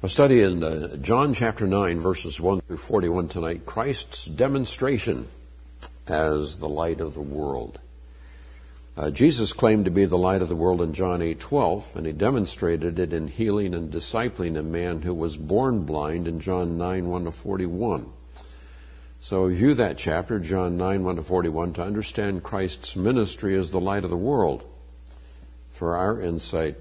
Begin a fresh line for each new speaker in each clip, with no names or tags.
A study in John chapter 9, verses 1 through 41 tonight, Christ's demonstration as the light of the world. Jesus claimed to be the light of the world in John 8:12, and he demonstrated it in healing and discipling a man who was born blind in John 9, 1 to 41. So review that chapter, John 9, 1 to 41, to understand Christ's ministry as the light of the world for our insight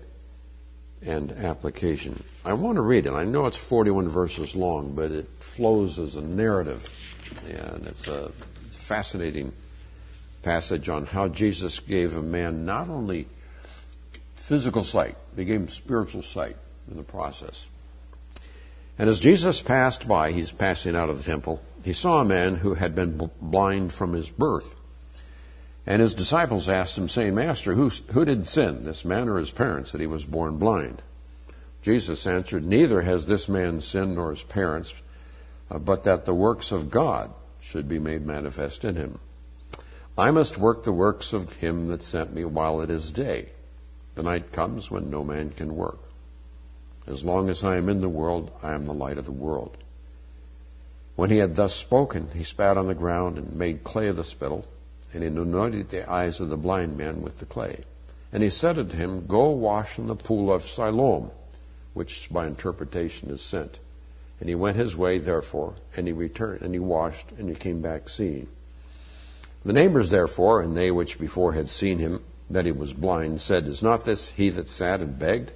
and application. I want to read it. I know it's 41 verses long, but it flows as a narrative, and it's a fascinating passage on how Jesus gave a man not only physical sight, he gave him spiritual sight in the process. And as Jesus passed by, he's passing out of the temple, he saw a man who had been blind from his birth. And his disciples asked him, saying, Master, who did sin, this man or his parents, that he was born blind? Jesus answered, Neither has this man sinned nor his parents, but that the works of God should be made manifest in him. I must work the works of him that sent me while it is day. The night comes when no man can work. As long as I am in the world, I am the light of the world. When he had thus spoken, he spat on the ground and made clay of the spittle, and he anointed the eyes of the blind man with the clay. And he said unto him, Go wash in the pool of Siloam, which by interpretation is sent. And he went his way, therefore, and he returned, and he washed, and he came back seeing. The neighbors, therefore, and they which before had seen him, that he was blind, said, Is not this he that sat and begged?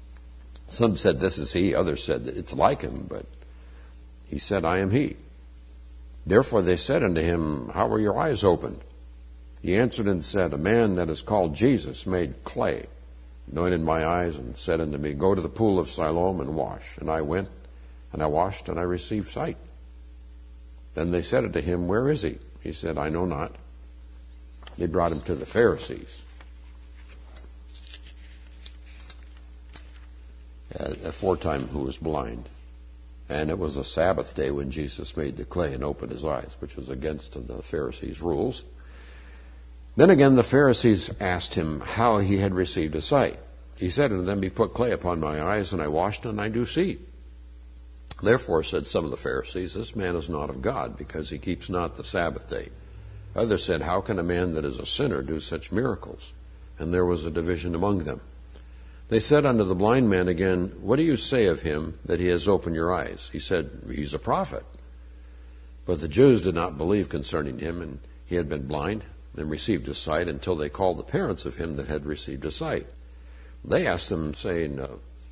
Some said, This is he. Others said, It's like him. But he said, I am he. Therefore they said unto him, How were your eyes opened? He answered and said, A man that is called Jesus made clay, anointed my eyes, and said unto me, Go to the pool of Siloam and wash. And I went, and I washed, and I received sight. Then they said unto him, Where is he? He said, I know not. They brought him to the Pharisees. Aforetime who was blind. And it was a Sabbath day when Jesus made the clay and opened his eyes, which was against the Pharisees' rules. Then again the Pharisees asked him how he had received his sight. He said unto them, He put clay upon my eyes, and I washed, and I do see. Therefore said some of the Pharisees, This man is not of God, because he keeps not the Sabbath day. Others said, How can a man that is a sinner do such miracles? And there was a division among them. They said unto the blind man again, What do you say of him that he has opened your eyes? He said, He's a prophet. But the Jews did not believe concerning him, and he had been blind, and received his sight, until they called the parents of him that had received his sight. They asked him, saying,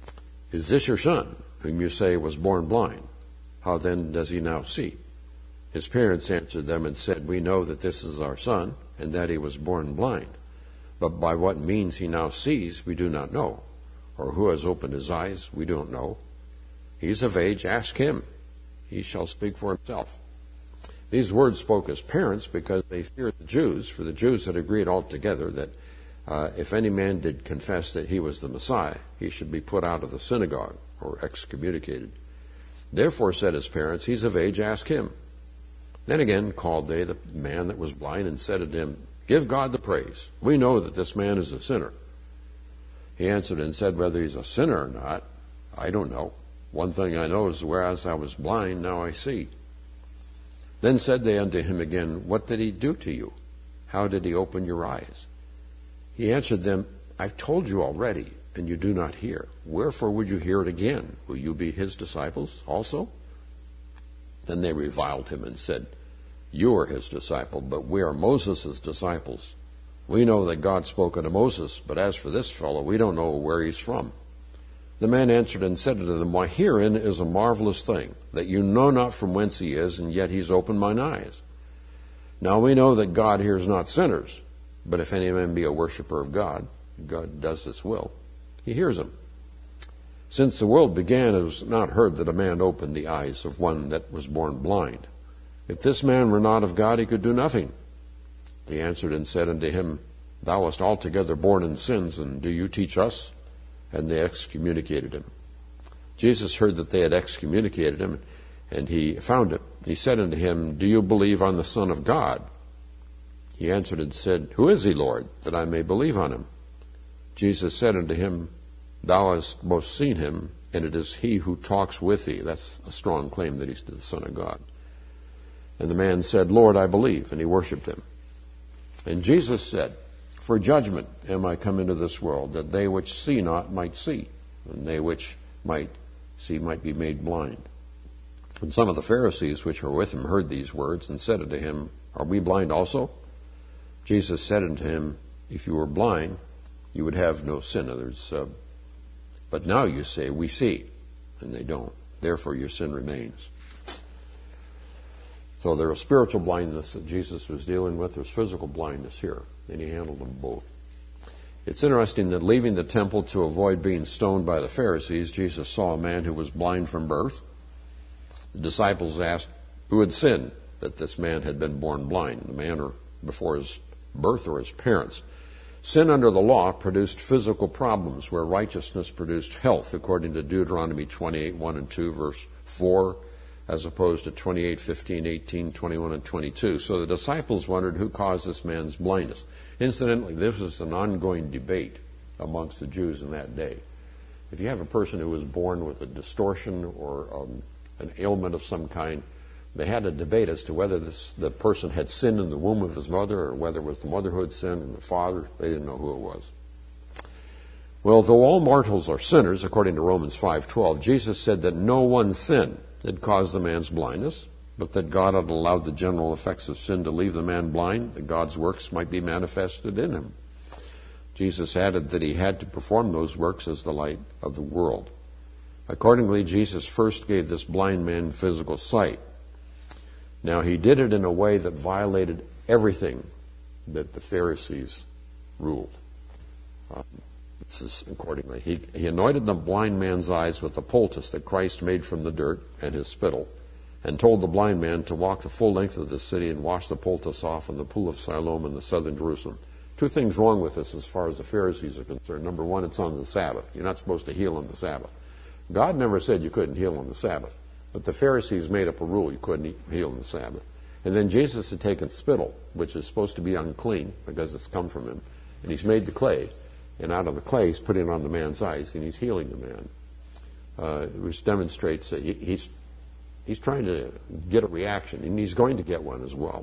Is this your son, whom you say was born blind? How then does he now see? His parents answered them and said, We know that this is our son, and that he was born blind. But by what means he now sees, we do not know. Or who has opened his eyes, we don't know. He's of age, ask him. He shall speak for himself. These words spoke as parents because they feared the Jews, for the Jews had agreed altogether that if any man did confess that he was the Messiah, he should be put out of the synagogue or excommunicated. Therefore said his parents, He's of age, ask him. Then again called they the man that was blind and said unto him, Give God the praise. We know that this man is a sinner. He answered and said, Whether he's a sinner or not, I don't know. One thing I know is, whereas I was blind, now I see. Then said they unto him again, What did he do to you? How did he open your eyes? He answered them, I've told you already, and you do not hear. Wherefore would you hear it again? Will you be his disciples also? Then they reviled him and said, You are his disciple, but we are Moses' disciples. We know that God spoke unto Moses, but as for this fellow, we don't know where he's from. The man answered and said unto them, Why, herein is a marvelous thing, that you know not from whence he is, and yet he's opened mine eyes. Now we know that God hears not sinners, but if any man be a worshipper of God, God does his will, he hears him. Since the world began, it was not heard that a man opened the eyes of one that was born blind. If this man were not of God, he could do nothing. They answered and said unto him, Thou wast altogether born in sins, and do you teach us? And they excommunicated him. Jesus heard that they had excommunicated him, and he found him. He said unto him, Do you believe on the Son of God? He answered and said, Who is he, Lord, that I may believe on him? Jesus said unto him, Thou hast both seen him, and it is he who talks with thee. That's a strong claim that he's the Son of God. And the man said, Lord, I believe, and he worshipped him. And Jesus said, for judgment am I come into this world, that they which see not might see, and they which might see might be made blind. And some of the Pharisees which were with him heard these words, and said unto him, are we blind also? Jesus said unto him, if you were blind, you would have no sin. Others, but now you say, we see, and they don't. Therefore your sin remains. So there was spiritual blindness that Jesus was dealing with. There's physical blindness here, and he handled them both. It's interesting that leaving the temple to avoid being stoned by the Pharisees, Jesus saw a man who was blind from birth. The disciples asked, who had sinned that this man had been born blind, the man or before his birth or his parents? Sin under the law produced physical problems, where righteousness produced health, according to Deuteronomy 28, 1 and 2, verse 4, as opposed to 28, 15, 18, 21, and 22. So the disciples wondered who caused this man's blindness. Incidentally, this was an ongoing debate amongst the Jews in that day. If you have a person who was born with a distortion or an ailment of some kind, they had a debate as to whether the person had sinned in the womb of his mother or whether it was the mother who had sinned and the father. They didn't know who it was. Well, though all mortals are sinners, according to Romans 5:12, Jesus said that no one sin had caused the man's blindness, but that God had allowed the general effects of sin to leave the man blind, that God's works might be manifested in him. Jesus added that he had to perform those works as the light of the world. Accordingly, Jesus first gave this blind man physical sight. Now, he did it in a way that violated everything that the Pharisees ruled. This is accordingly. He anointed the blind man's eyes with the poultice that Christ made from the dirt and his spittle, and told the blind man to walk the full length of the city and wash the poultice off in the pool of Siloam in the southern Jerusalem. Two things wrong with this as far as the Pharisees are concerned. Number one, it's on the Sabbath. You're not supposed to heal on the Sabbath. God never said you couldn't heal on the Sabbath, but the Pharisees made up a rule you couldn't heal on the Sabbath. And then Jesus had taken spittle, which is supposed to be unclean because it's come from him, and he's made the clay, and out of the clay he's putting it on the man's eyes, and he's healing the man, which demonstrates that he's trying to get a reaction, and he's going to get one as well.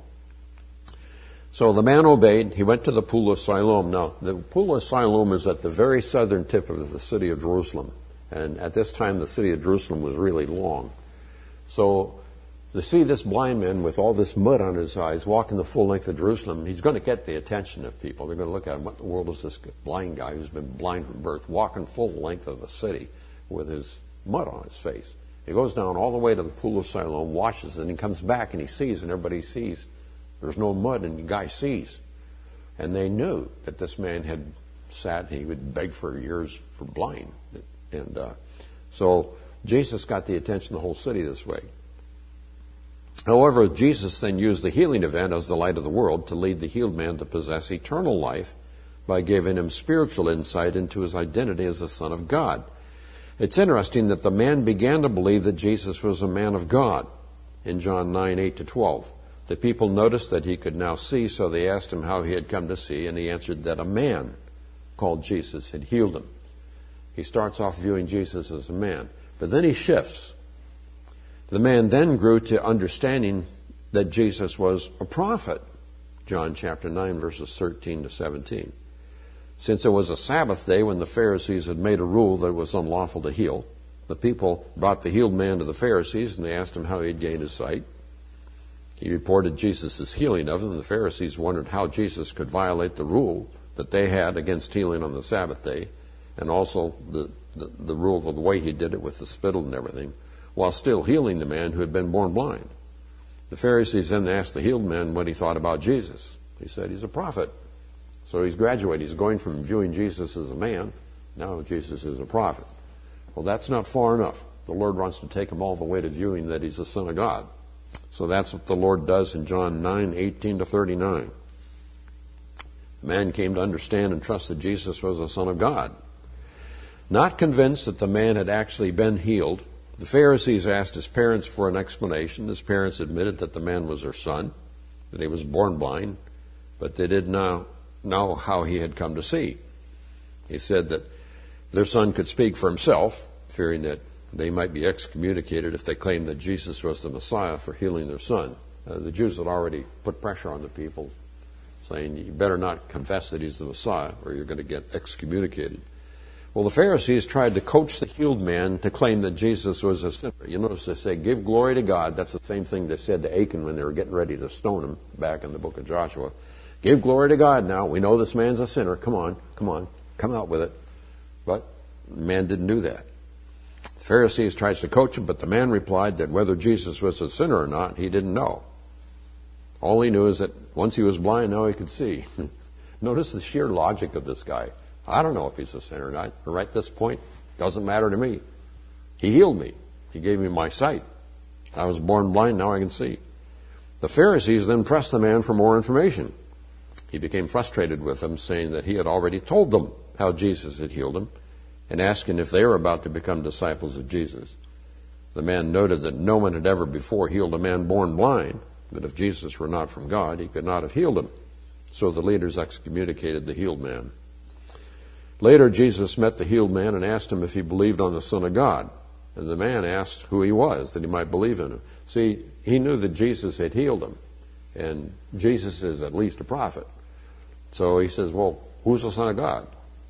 So the man obeyed. He went to the pool of Siloam. Now, the pool of Siloam is at the very southern tip of the city of Jerusalem. And at this time, the city of Jerusalem was really long. So to see this blind man with all this mud on his eyes walking the full length of Jerusalem, he's going to get the attention of people. They're going to look at him. What in the world is this blind guy who's been blind from birth walking full length of the city with his mud on his face? He goes down all the way to the pool of Siloam, washes it, and he comes back and he sees, and everybody sees there's no mud, and the guy sees. And they knew that this man had sat, he would beg for years for blind. And so Jesus got the attention of the whole city this way. However, Jesus then used the healing event as the light of the world to lead the healed man to possess eternal life by giving him spiritual insight into his identity as the Son of God. It's interesting that the man began to believe that Jesus was a man of God in John 9:8-12. The people noticed that he could now see, so they asked him how he had come to see, and he answered that a man called Jesus had healed him. He starts off viewing Jesus as a man, but then he shifts. The man then grew to understanding that Jesus was a prophet, John chapter 9, verses 13-17. Since it was a Sabbath day when the Pharisees had made a rule that it was unlawful to heal, the people brought the healed man to the Pharisees, and they asked him how he had gained his sight. He reported Jesus' healing of him, and the Pharisees wondered how Jesus could violate the rule that they had against healing on the Sabbath day, and also the rule of the way he did it with the spittle and everything, while still healing the man who had been born blind. The Pharisees then asked the healed man what he thought about Jesus. He said he's a prophet. So he's graduated. He's going from viewing Jesus as a man, now Jesus is a prophet. Well, that's not far enough. The Lord wants to take him all the way to viewing that he's the Son of God. So that's what the Lord does in John 9:18-39. The man came to understand and trust that Jesus was the Son of God. Not convinced that the man had actually been healed, the Pharisees asked his parents for an explanation. His parents admitted that the man was their son, that he was born blind, but they did not know how he had come to see. He said that their son could speak for himself, fearing that they might be excommunicated if they claimed that Jesus was the Messiah for healing their son. The Jews had already put pressure on the people, saying, you better not confess that he's the Messiah or you're going to get excommunicated. Well, the Pharisees tried to coach the healed man to claim that Jesus was a sinner. You notice they say, give glory to God. That's the same thing they said to Achan when they were getting ready to stone him back in the book of Joshua. Give glory to God now. We know this man's a sinner. Come on, come out with it. But the man didn't do that. The Pharisees tried to coach him, but the man replied that whether Jesus was a sinner or not, he didn't know. All he knew is that once he was blind, now he could see. Notice the sheer logic of this guy. I don't know if he's a sinner or not. Right at this point, doesn't matter to me. He healed me. He gave me my sight. I was born blind, now I can see. The Pharisees then pressed the man for more information. He became frustrated with them, saying that he had already told them how Jesus had healed him, and asking if they were about to become disciples of Jesus. The man noted that no one had ever before healed a man born blind, that if Jesus were not from God, he could not have healed him. So the leaders excommunicated the healed man. Later, Jesus met the healed man and asked him if he believed on the Son of God. And the man asked who he was, that he might believe in him. See, he knew that Jesus had healed him, and Jesus is at least a prophet. So he says, well, who's the Son of God?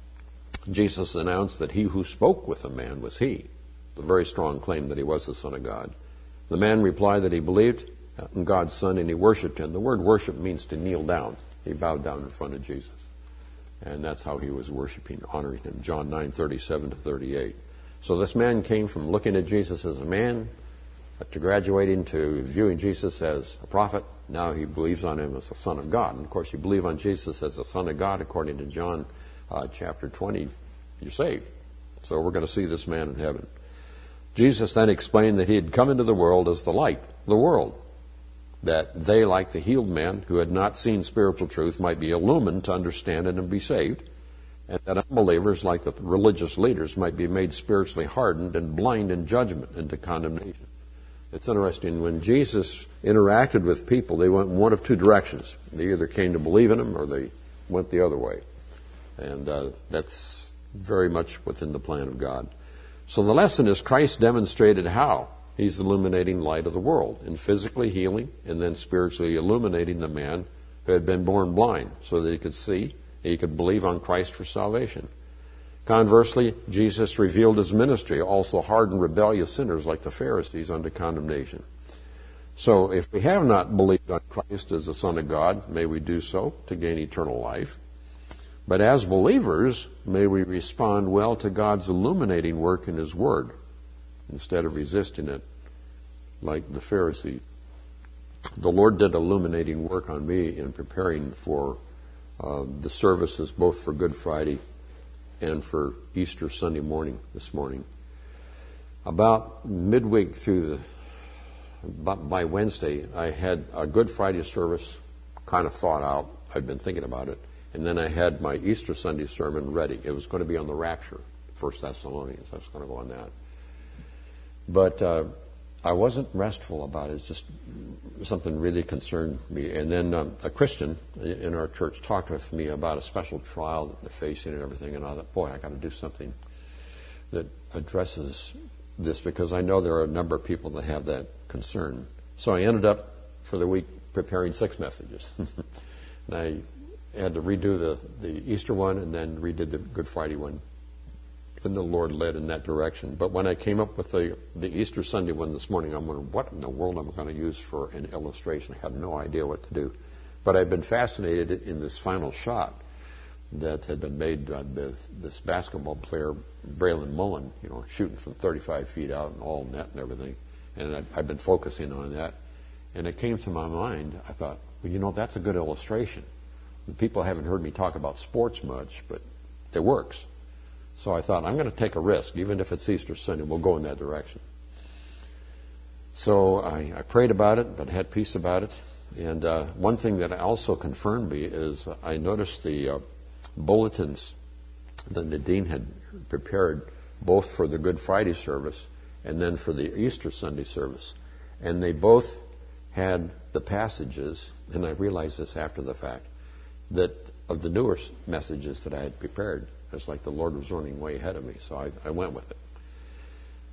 Jesus announced that he who spoke with the man was he, the very strong claim that he was the Son of God. The man replied that he believed in God's Son and he worshipped him. The word worship means to kneel down. He bowed down in front of Jesus. And that's how he was worshiping, honoring him. John 9:37-38. So this man came from looking at Jesus as a man to graduating to viewing Jesus as a prophet. Now he believes on him as the Son of God. And of course, you believe on Jesus as the Son of God, according to John chapter 20, you're saved. So we're going to see this man in heaven. Jesus then explained that he had come into the world as the light of the world, that they, like the healed man who had not seen spiritual truth, might be illumined to understand it and be saved, and that unbelievers, like the religious leaders, might be made spiritually hardened and blind in judgment and to condemnation. It's interesting, when Jesus interacted with people, they went in one of two directions. They either came to believe in him or they went the other way. And that's very much within the plan of God. So the lesson is Christ demonstrated how he's the illuminating light of the world in physically healing and then spiritually illuminating the man who had been born blind so that he could see, he could believe on Christ for salvation. Conversely, Jesus revealed his ministry, also hardened rebellious sinners like the Pharisees unto condemnation. So if we have not believed on Christ as the Son of God, may we do so to gain eternal life. But as believers, may we respond well to God's illuminating work in his word, instead of resisting it like the Pharisee. The Lord did illuminating work on me in preparing for the services, both for Good Friday and for Easter Sunday morning this morning. About midweek through by Wednesday, I had a Good Friday service kind of thought out. I'd been thinking about it. And then I had my Easter Sunday sermon ready. It was going to be on the rapture, 1 Thessalonians. I was going to go on that. But I wasn't restful about it. It's just something really concerned me. And then a Christian in our church talked with me about a special trial that they're facing and everything. And I thought, boy, I got to do something that addresses this, because I know there are a number of people that have that concern. So I ended up, for the week, preparing 6 messages. And I had to redo the Easter one and then redid the Good Friday one. And the Lord led in that direction. But when I came up with the Easter Sunday one this morning, I'm wondering, what in the world am I going to use for an illustration? I had no idea what to do. But I've been fascinated in this final shot that had been made by this basketball player, Braylon Mullen, shooting from 35 feet out and all net and everything. And I've been focusing on that. And it came to my mind, I thought, well, that's a good illustration. The people haven't heard me talk about sports much, but it works. So I thought, I'm going to take a risk. Even if it's Easter Sunday, we'll go in that direction. So I prayed about it, but had peace about it. And one thing that also confirmed me is I noticed the bulletins that Nadine had prepared, both for the Good Friday service and then for the Easter Sunday service. And they both had the passages, and I realized this after the fact, that of the newer messages that I had prepared. It's like the Lord was running way ahead of me, so I went with it.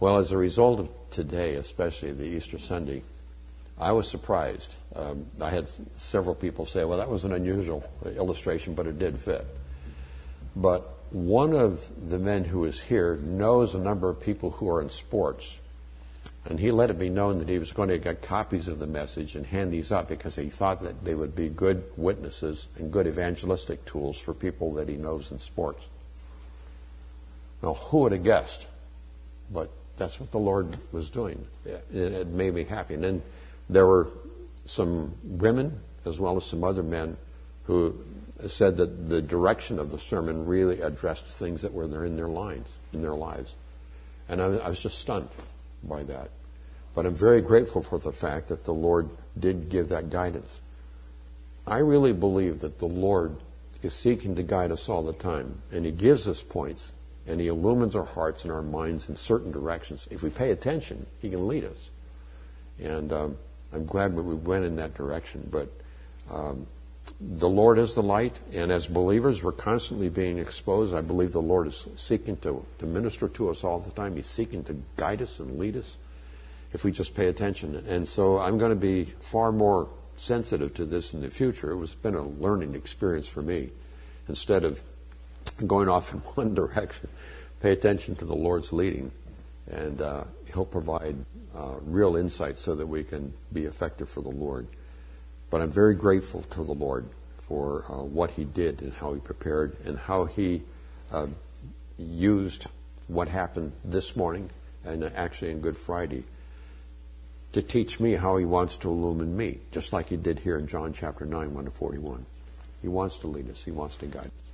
Well, as a result of today, especially the Easter Sunday, I was surprised. I had several people say, well, that was an unusual illustration, but it did fit. But one of the men who is here knows a number of people who are in sports. And he let it be known that he was going to get copies of the message and hand these up because he thought that they would be good witnesses and good evangelistic tools for people that he knows in sports. Now, who would have guessed? But that's what the Lord was doing. It made me happy. And then there were some women as well as some other men who said that the direction of the sermon really addressed things that were there in their lives. And I was just stunned by that. But I'm very grateful for the fact that the Lord did give that guidance. I really believe that the Lord is seeking to guide us all the time. And He gives us points. And He illumines our hearts and our minds in certain directions. If we pay attention, He can lead us. And I'm glad that we went in that direction. But the Lord is the light, and as believers, we're constantly being exposed. I believe the Lord is seeking to minister to us all the time. He's seeking to guide us and lead us if we just pay attention. And so I'm going to be far more sensitive to this in the future. It's been a learning experience for me. Instead of going off in one direction, pay attention to the Lord's leading, and He'll provide real insight so that we can be effective for the Lord. But I'm very grateful to the Lord for what He did and how He prepared and how He used what happened this morning and actually in Good Friday to teach me how He wants to illumine me, just like He did here in John chapter 9, 1-41. He wants to lead us. He wants to guide us.